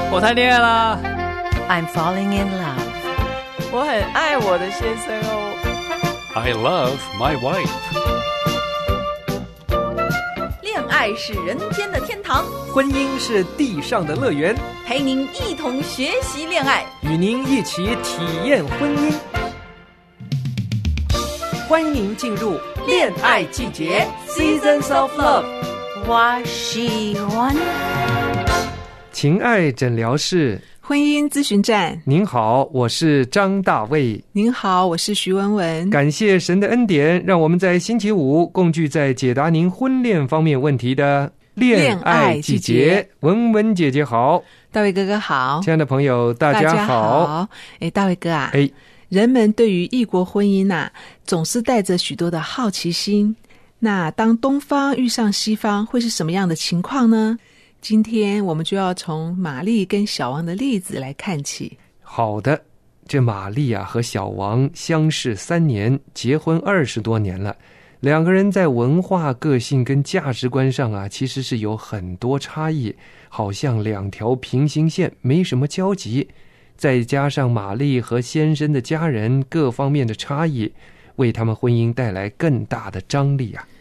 我谈恋爱啦。 I'm falling in love. 我很爱我的先生哦。 I love my wife. 恋爱是人间的天堂， 婚姻是地上的乐园， 陪您一同学习恋爱， 与您一起体验婚姻。欢迎您进入恋爱季节 Seasons of Love。 我喜欢情爱诊疗室， 婚姻咨询站。 您好，我是张大卫。 您好，我是徐文文。 感谢神的恩典，让我们在星期五共聚在解答您婚恋方面问题的恋爱季节。文文姐姐好， 大卫哥哥好， 亲爱的朋友大家好。 大卫哥啊，人们对于异国婚姻啊，总是带着许多的好奇心。那当东方遇上西方，会是什么样的情况呢？今天我们就要从玛丽跟小王的例子来看起。 好的，这玛丽啊和小王相识3年，结婚20多年了。两个人在文化、个性跟价值观上啊，其实是有很多差异，好像2条平行线，没什么交集。再加上玛丽和先生的家人各方面的差异，为他们婚姻带来更大的张力啊。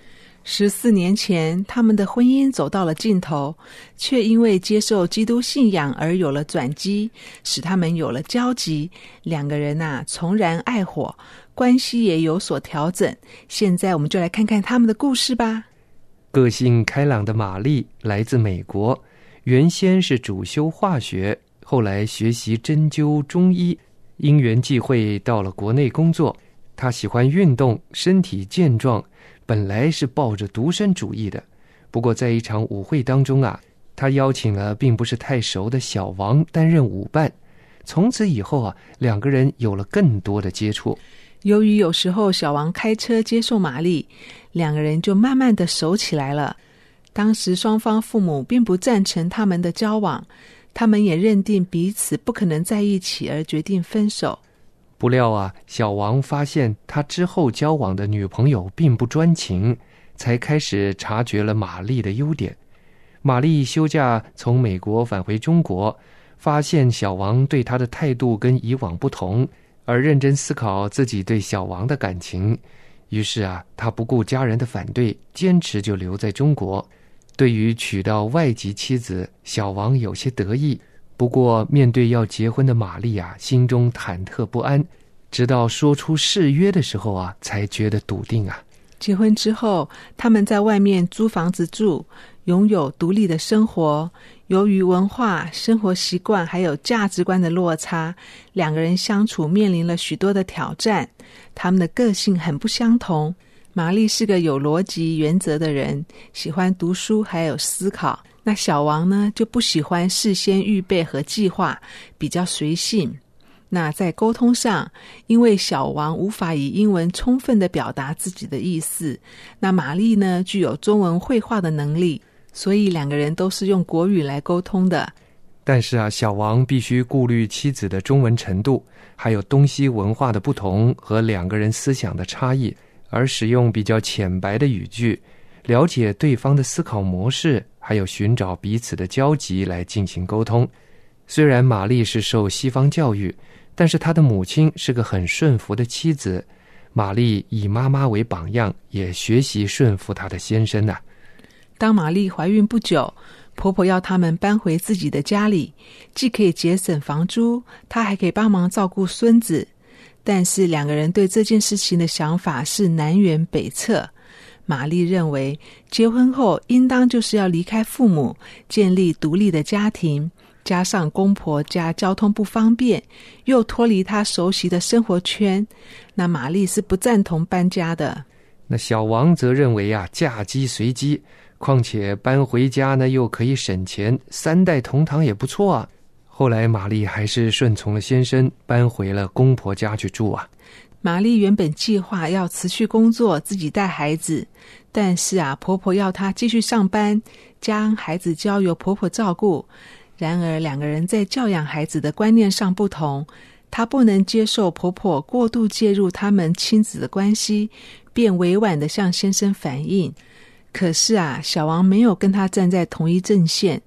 14年前，他们的婚姻走到了尽头，却因为接受基督信仰而有了转机，使他们有了交集。两个人啊，重燃爱火，关系也有所调整。现在我们就来看看他们的故事吧。 个性开朗的玛丽来自美国，原先是主修化学，后来学习针灸中医，因缘际会到了国内工作。她喜欢运动，身体健壮，本来是抱着独身主义的。不过在一场舞会当中啊，她邀请了并不是太熟的小王担任舞伴。从此以后啊，两个人有了更多的接触。 由于有时候小王开车接送玛丽，两个人就慢慢的熟起来了。当时双方父母并不赞成他们的交往，他们也认定彼此不可能在一起，而决定分手。 不料啊，小王发现他之后交往的女朋友并不专情，才开始察觉了玛丽的优点。玛丽休假从美国返回中国，发现小王对她的态度跟以往不同，而认真思考自己对小王的感情。于是啊，他不顾家人的反对，坚持就留在中国。对于娶到外籍妻子，小王有些得意。不过面对要结婚的玛丽啊，心中忐忑不安，直到说出誓约的时候啊，才觉得笃定啊。 结婚之后，他们在外面租房子住，拥有独立的生活。由于文化、生活习惯还有价值观的落差，两个人相处面临了许多的挑战。他们的个性很不相同。玛丽是个有逻辑原则的人，喜欢读书还有思考。那小王呢，就不喜欢事先预备和计划，比较随性。那在沟通上，因为小王无法以英文充分地表达自己的意思，那玛丽呢，具有中文绘画的能力，所以两个人都是用国语来沟通的。 但是啊，小王必须顾虑妻子的中文程度，还有东西文化的不同和两个人思想的差异，而使用比较浅白的语句，了解对方的思考模式，还有寻找彼此的交集来进行沟通。虽然玛丽是受西方教育，但是她的母亲是个很顺服的妻子。玛丽以妈妈为榜样，也学习顺服她的先生啊。 当玛丽怀孕不久，婆婆要他们搬回自己的家里，既可以节省房租，她还可以帮忙照顾孙子。但是两个人对这件事情的想法是南辕北辙。玛丽认为结婚后应当就是要离开父母，建立独立的家庭，加上公婆家交通不方便，又脱离她熟悉的生活圈，那玛丽是不赞同搬家的。 那小王则认为啊，嫁鸡随鸡，况且搬回家呢又可以省钱，3代同堂也不错啊。后来玛丽还是顺从了先生，搬回了公婆家去住啊。 玛丽原本计划要辞去工作，自己带孩子，但是啊，婆婆要她继续上班，将孩子交由婆婆照顾。然而两个人在教养孩子的观念上不同，她不能接受婆婆过度介入他们亲子的关系，便委婉地向先生反映。可是啊，小王没有跟他站在同一阵线，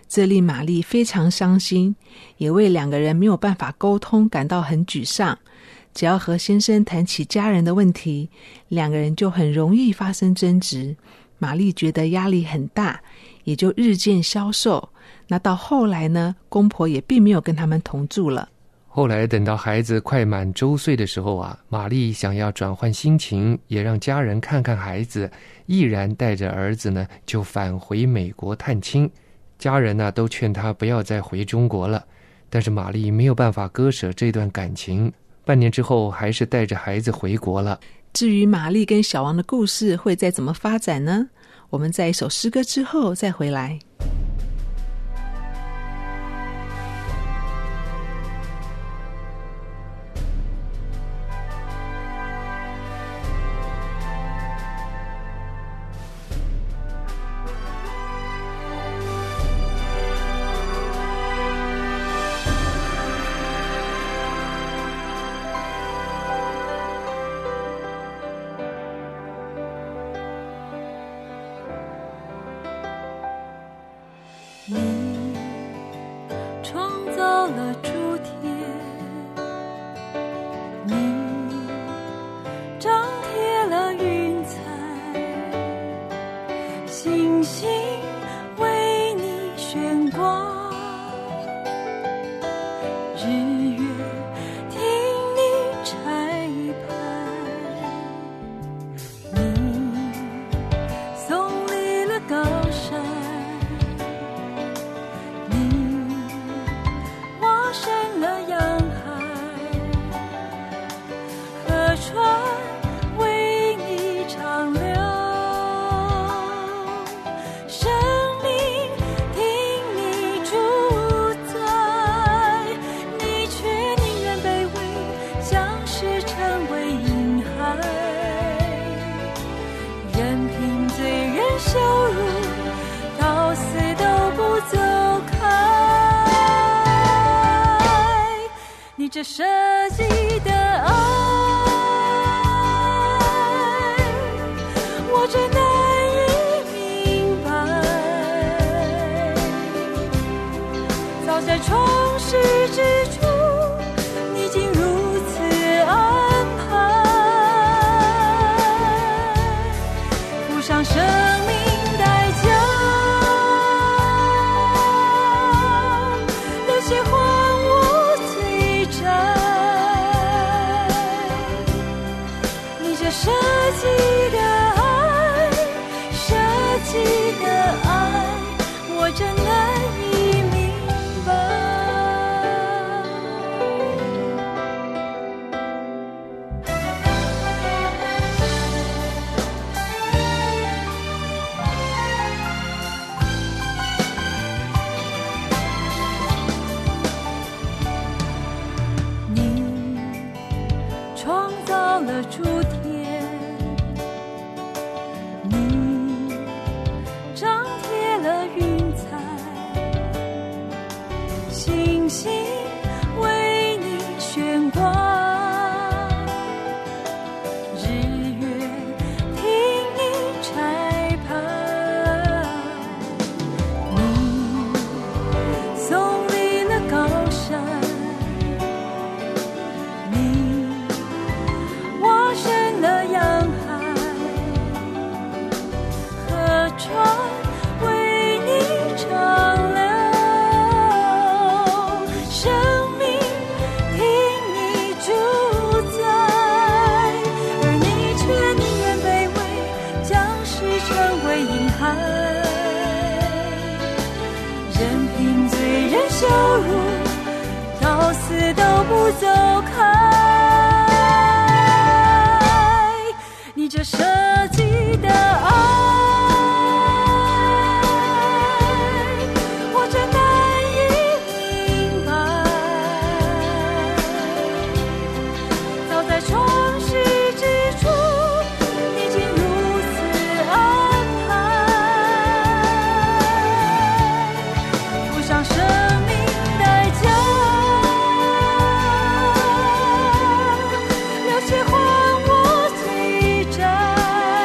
这令玛丽非常伤心，也为两个人没有办法沟通感到很沮丧。只要和先生谈起家人的问题，两个人就很容易发生争执。玛丽觉得压力很大，也就日渐消瘦。那到后来呢，公婆也并没有跟他们同住了。 后来等到孩子快满周岁的时候啊，玛丽想要转换心情，也让家人看看孩子，毅然带着儿子呢就返回美国探亲。家人呢都劝他不要再回中国了，但是玛丽没有办法割舍这段感情，半年之后还是带着孩子回国了。 至于玛丽跟小王的故事会再怎么发展呢？我们在一首诗歌之后再回来。 这设计的爱，我真难以明白。早在创世之初，你已经如此安排，付上生命代价，流血换我设计的爱，设计的爱，我真难以明白。你创造了诸天，星为你悬挂，日月听你拆盘，你耸立了高山，你挖深了洋海，河川为你长流，任凭罪人羞辱，到死都不走开。你这设计的爱，我真难以明白。早在创世之初，你已经如此安排，付上生命代价，流血换我罪债。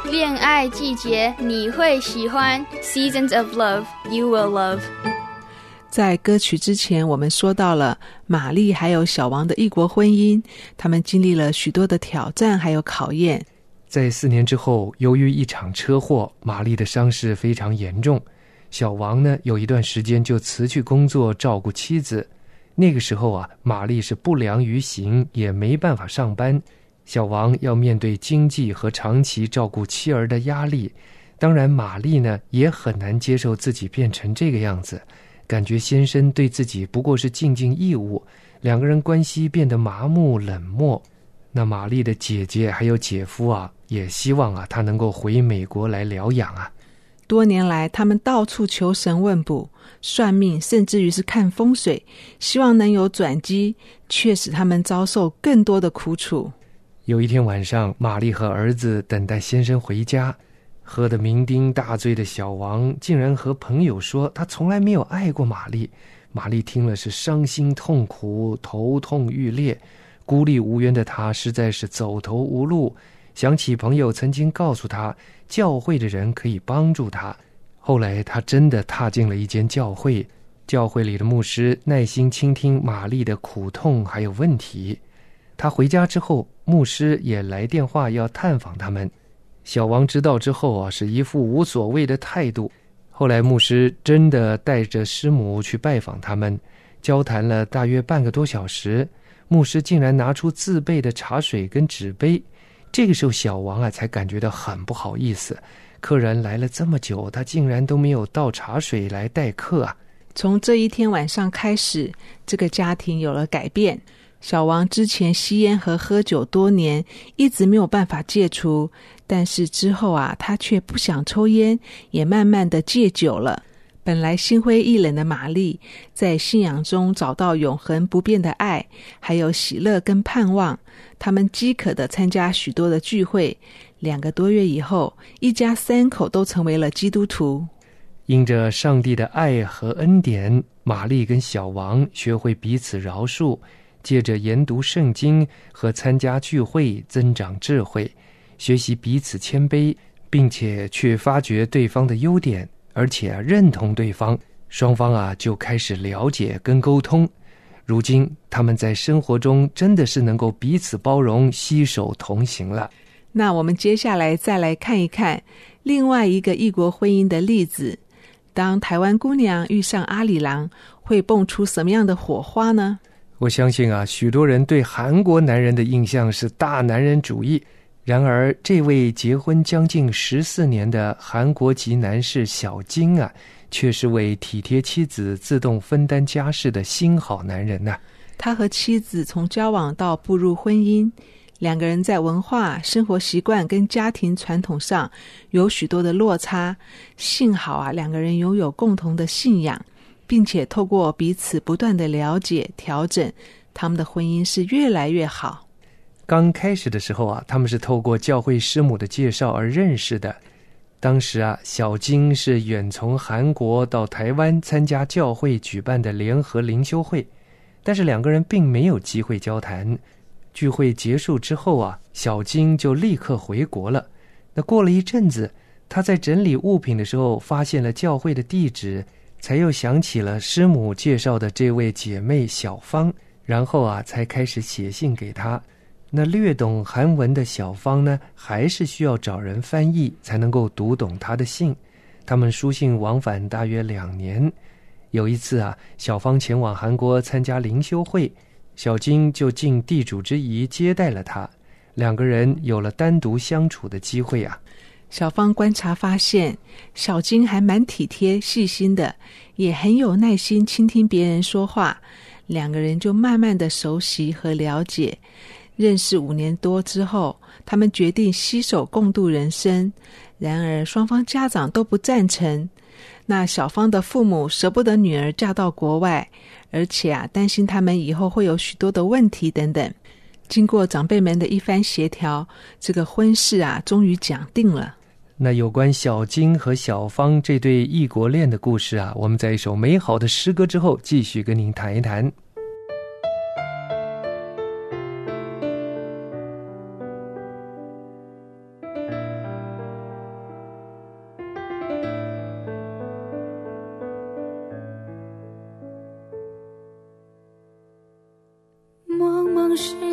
恋爱季节你会喜欢 Seasons of Love You Will Love。 在歌曲之前，我们说到了玛丽还有小王的异国婚姻，他们经历了许多的挑战还有考验。 在4年之后，由于一场车祸，玛丽的伤势非常严重。小王呢，有一段时间就辞去工作照顾妻子。那个时候啊，玛丽是不良于行，也没办法上班。小王要面对经济和长期照顾妻儿的压力，当然玛丽呢也很难接受自己变成这个样子，感觉先生对自己不过是尽尽义务，两个人关系变得麻木冷漠。那玛丽的姐姐还有姐夫啊，也希望啊她能够回美国来疗养啊。 多年来，他们到处求神问卜、算命，甚至于是看风水，希望能有转机，却使他们遭受更多的苦楚。 有一天晚上，玛丽和儿子等待先生回家，喝得酩酊大醉的小王竟然和朋友说他从来没有爱过玛丽。玛丽听了是伤心痛苦，头痛欲裂，孤立无援的他实在是走投无路，想起朋友曾经告诉他教会的人可以帮助他。后来他真的踏进了一间教会，教会里的牧师耐心倾听玛丽的苦痛还有问题。他回家之后，牧师也来电话要探访他们。小王知道之后啊，是一副无所谓的态度。后来牧师真的带着师母去拜访他们，交谈了大约半个多小时。牧师竟然拿出自备的茶水跟纸杯。这个时候小王啊才感觉到很不好意思，客人来了这么久，他竟然都没有倒茶水来待客啊。 从这一天晚上开始，这个家庭有了改变。小王之前吸烟和喝酒多年，一直没有办法戒除，但是之后啊，他却不想抽烟，也慢慢的戒酒了。本来心灰意冷的玛丽，在信仰中找到永恒不变的爱，还有喜乐跟盼望。他们饥渴地参加许多的聚会，2个多月以后，一家3口都成为了基督徒。 因着上帝的爱和恩典，玛丽跟小王学会彼此饶恕，借着研读圣经和参加聚会增长智慧，学习彼此谦卑，并且去发掘对方的优点，而且认同对方，双方啊就开始了解跟沟通。如今他们在生活中真的是能够彼此包容，携手同行了。 那我们接下来再来看一看另外一个异国婚姻的例子。当台湾姑娘遇上阿里郎，会蹦出什么样的火花呢？ 我相信啊，许多人对韩国男人的印象是大男人主义。然而这位结婚将近14年的韩国籍男士小金啊，却是位体贴妻子、自动分担家事的新好男人啊。 他和妻子从交往到步入婚姻，2个人在文化、生活习惯跟家庭传统上有许多的落差。幸好啊，2个人拥有共同的信仰，并且透过彼此不断的了解、调整，他们的婚姻是越来越好。 刚开始的时候啊，他们是透过教会师母的介绍而认识的。当时啊，小金是远从韩国到台湾参加教会举办的联合灵修会，但是2个人并没有机会交谈。聚会结束之后啊，小金就立刻回国了。那过了一阵子，他在整理物品的时候发现了教会的地址，才又想起了师母介绍的这位姐妹小芳，然后啊才开始写信给她。那略懂韩文的小芳呢，还是需要找人翻译才能够读懂她的信。他们书信往返大约2年。有一次啊，小芳前往韩国参加灵修会，小金就尽地主之谊接待了她，2个人有了单独相处的机会啊。 小芳观察发现，小金还蛮体贴细心的，也很有耐心倾听别人说话。2个人就慢慢的熟悉和了解。认识5年多之后，他们决定携手共度人生。然而双方家长都不赞成。那小芳的父母舍不得女儿嫁到国外，而且担心他们以后会有许多的问题等等。经过长辈们的一番协调，这个婚事终于讲定了。 那有关小金和小芳这对异国恋的故事我们在一首美好的诗歌之后继续跟您谈一谈。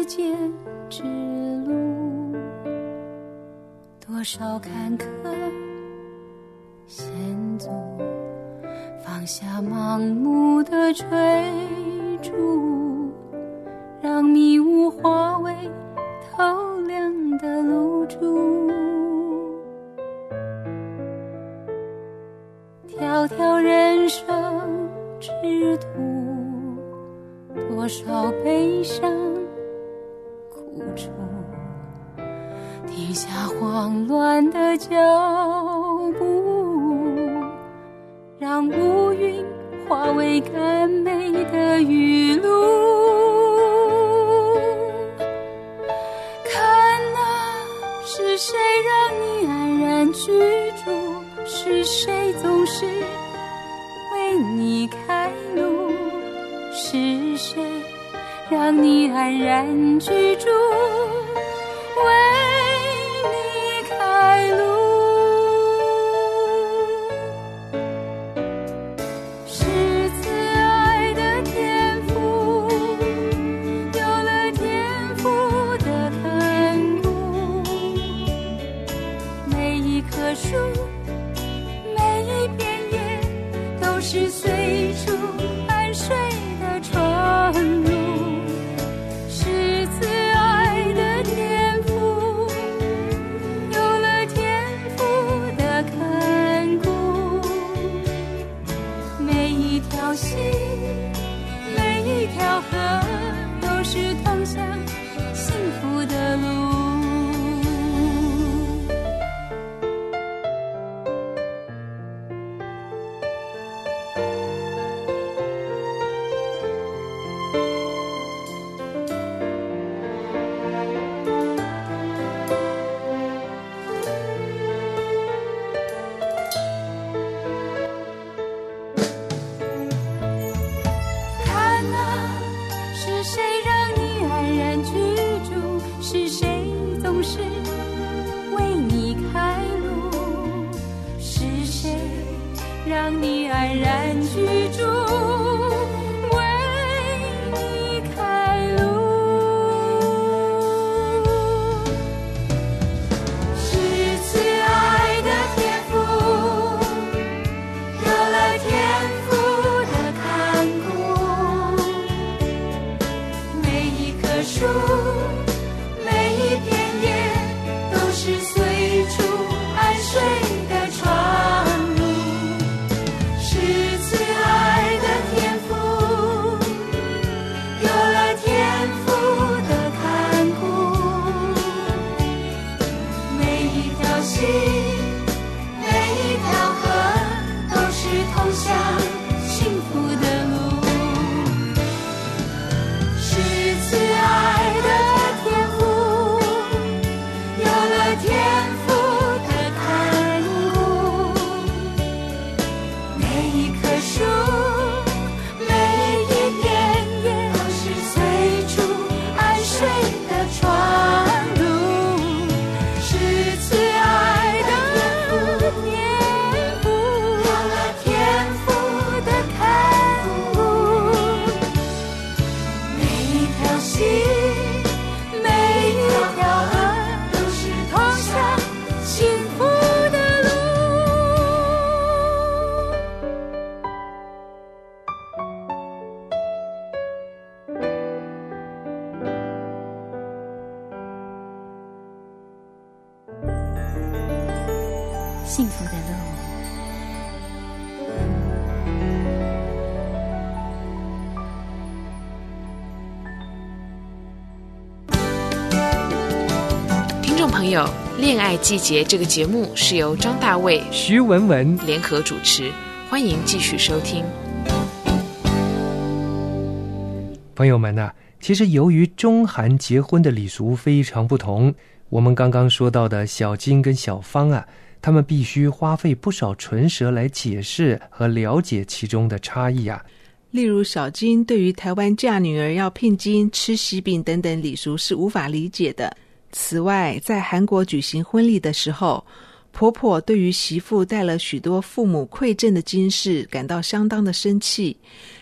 间之路，多少坎坷险阻，放下盲目的追逐，让迷雾化为透亮的露珠。条条人生之途，多少悲伤苦楚，停下慌乱的脚步，让乌云化为甘美的雨露。看啊，是谁让你安然居住？是谁总是为你开路？是谁让你安然居住？为你开路。是慈爱的天父，有了天父的看顾，每一棵树是随处安睡的窗路，是慈爱的天父，有了天父的看顾，每一条溪，每一条河，都是通向幸福的路。让你安然居住，为你开路。是慈爱的天父，有了天父的看顾，每一棵树，每一片叶，都是随处安睡的床。幸福的路。 听众朋友，《恋爱季节》这个节目是由张大卫、 徐文文联合主持，欢迎继续收听。 朋友们啊，其实由于中韩结婚的礼俗非常不同，我们刚刚说到的小金跟小芳啊，他们必须花费不少唇舌来解释和了解其中的差异啊。 例如小金对于台湾嫁女儿要聘金、吃喜饼等等礼俗是无法理解的。此外，在韩国举行婚礼的时候，婆婆对于媳妇带了许多父母馈赠的金饰感到相当的生气，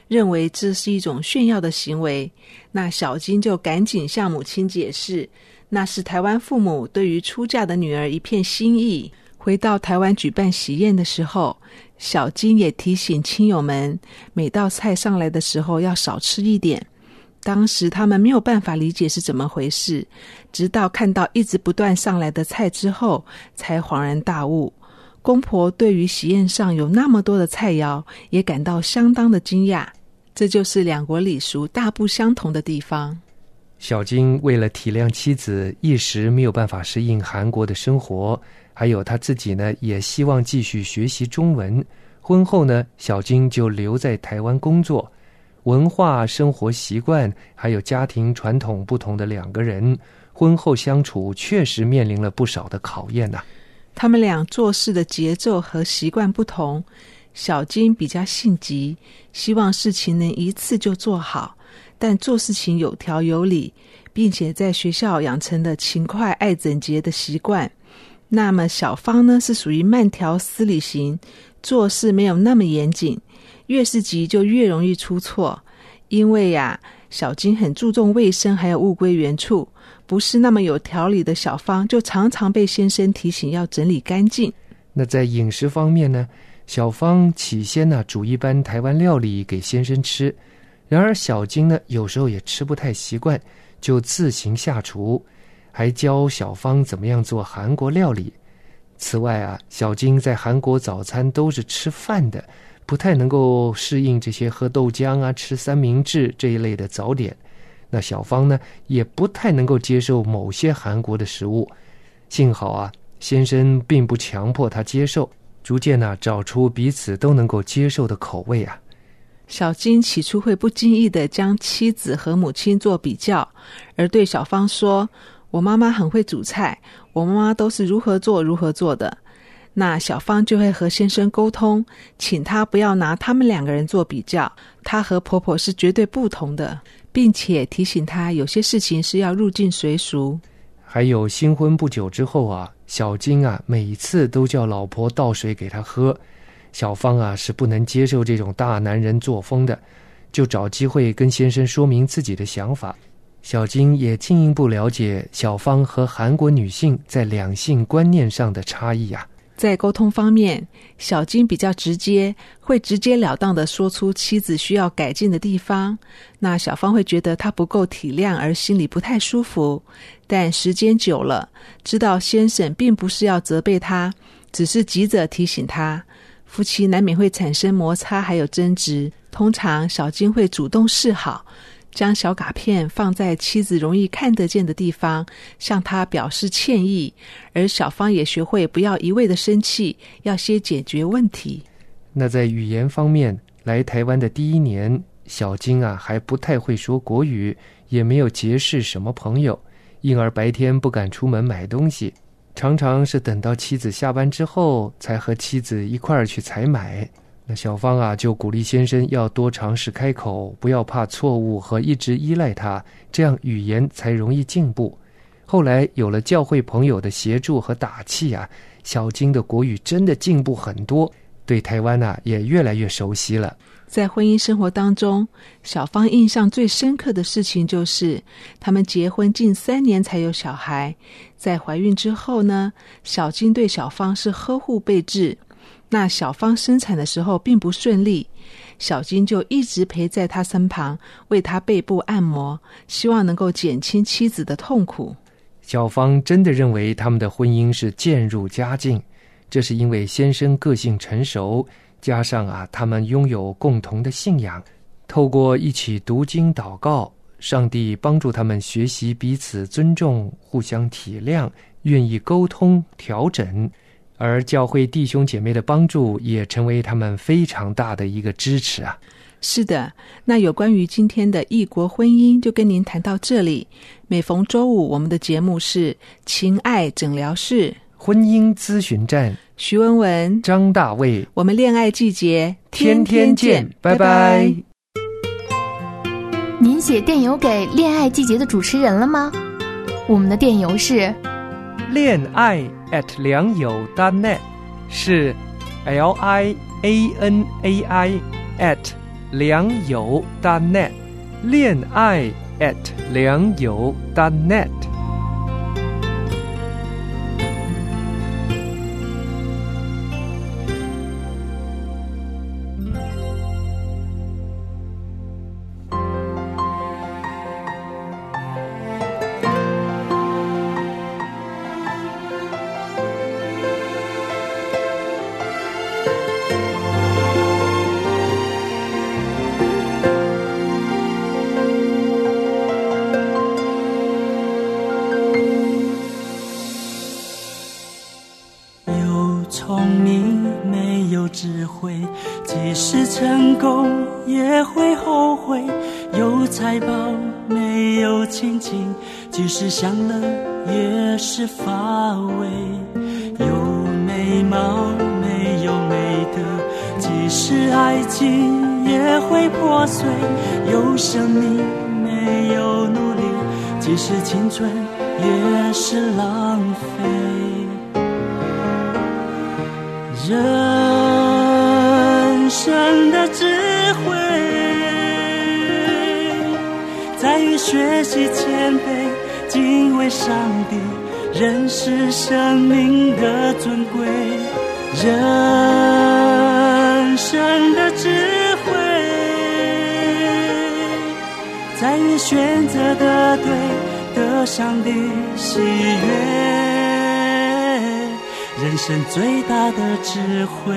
认为这是一种炫耀的行为。那小金就赶紧向母亲解释，那是台湾父母对于出嫁的女儿一片心意。回到台湾举办喜宴的时候，小金也提醒亲友们，每道菜上来的时候要少吃一点。当时他们没有办法理解是怎么回事，直到看到一直不断上来的菜之后，才恍然大悟。公婆对于喜宴上有那么多的菜肴，也感到相当的惊讶。这就是两国礼俗大不相同的地方。 小金为了体谅妻子一时没有办法适应韩国的生活，还有他自己呢，也希望继续学习中文。婚后呢，小金就留在台湾工作。文化、生活习惯还有家庭传统不同的两个人，婚后相处确实面临了不少的考验啊。 他们俩做事的节奏和习惯不同，小金比较性急，希望事情能一次就做好，但做事情有条有理，并且在学校养成了勤快爱整洁的习惯。那么小芳呢，是属于慢条斯理型，做事没有那么严谨，越是急就越容易出错。因为小金很注重卫生还有物归原处，不是那么有条理的小芳就常常被先生提醒要整理干净。 那在饮食方面呢，小芳起先煮一般台湾料理给先生吃，然而小金呢有时候也吃不太习惯，就自行下厨，还教小芳怎么样做韩国料理。此外小金在韩国早餐都是吃饭的，不太能够适应这些喝豆浆吃三明治这一类的早点。那小芳呢也不太能够接受某些韩国的食物。幸好先生并不强迫他接受，逐渐找出彼此都能够接受的口味小金起初会不经意地将妻子和母亲做比较，而对小芳说，我妈妈很会煮菜，我妈妈都是如何做的。那小芳就会和先生沟通，请他不要拿他们两个人做比较，她和婆婆是绝对不同的，并且提醒她有些事情是要入境随俗。 还有新婚不久之后小金每次都叫老婆倒水给他喝。小芳是不能接受这种大男人作风的，就找机会跟先生说明自己的想法。小金也进一步了解小芳和韩国女性在两性观念上的差异在沟通方面，小金比较直接，会直截了当地说出妻子需要改进的地方。那小芳会觉得他不够体谅，而心里不太舒服。但时间久了，知道先生并不是要责备他，只是急着提醒他。夫妻难免会产生摩擦还有争执，通常小金会主动示好，将小卡片放在妻子容易看得见的地方，向她表示歉意。而小芳也学会不要一味的生气，要先解决问题。 那在语言方面，来台湾的第一年，小金还不太会说国语，也没有结识什么朋友，因而白天不敢出门买东西，常常是等到妻子下班之后才和妻子一块儿去采买。那小芳就鼓励先生要多尝试开口，不要怕错误和一直依赖他，这样语言才容易进步。后来有了教会朋友的协助和打气小金的国语真的进步很多，对台湾也越来越熟悉了。 在婚姻生活当中，小芳印象最深刻的事情就是他们结婚近3年才有小孩。在怀孕之后呢，小金对小芳是呵护备至。那小芳生产的时候并不顺利，小金就一直陪在她身旁，为她背部按摩，希望能够减轻妻子的痛苦。 小芳真的认为他们的婚姻是渐入佳境，这是因为先生个性成熟，加上他们拥有共同的信仰，透过一起读经祷告，上帝帮助他们学习彼此尊重，互相体谅，愿意沟通调整。而教会弟兄姐妹的帮助也成为他们非常大的一个支持是的，那有关于今天的异国婚姻就跟您谈到这里。每逢周五，我们的节目是情爱诊疗室婚姻咨询站， 徐文文、 张大卫， 我们恋爱季节天天见，拜拜。 您写电邮给恋爱季节的主持人了吗？我们的电邮是恋爱良友.net， 是 LIANAI 良友 .net， 恋爱 良友 .net。 即使成功也会后悔，有财宝没有亲情，即使享乐也是乏味，有美貌没有美德，即使爱情也会破碎，有生命没有努力，即使青春也是浪费。人生的智慧在于学习谦卑，敬畏上帝，认识生命的尊贵。人生的智慧在于选择的对，得上帝喜悦，人生最大的智慧。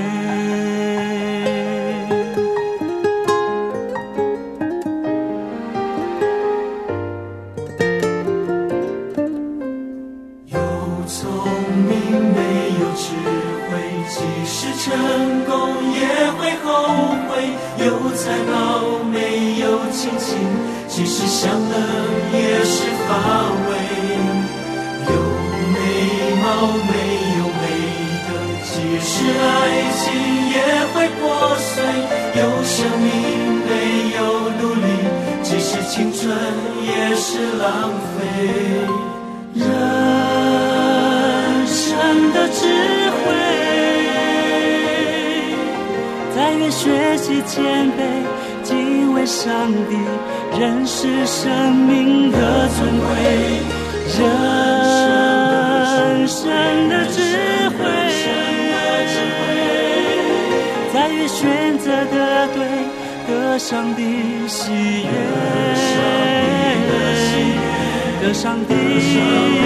有聪明没有智慧，即使成功也会后悔，有才貌没有亲情，即使享乐也是乏味，有美貌没有美德，即使爱情也会破碎，有生命没有努力，即使青春也是浪费。人生的智慧在于学习谦卑，敬畏上帝，认识生命的尊贵。人生的智慧在于选择的对，得上帝喜悦，得上帝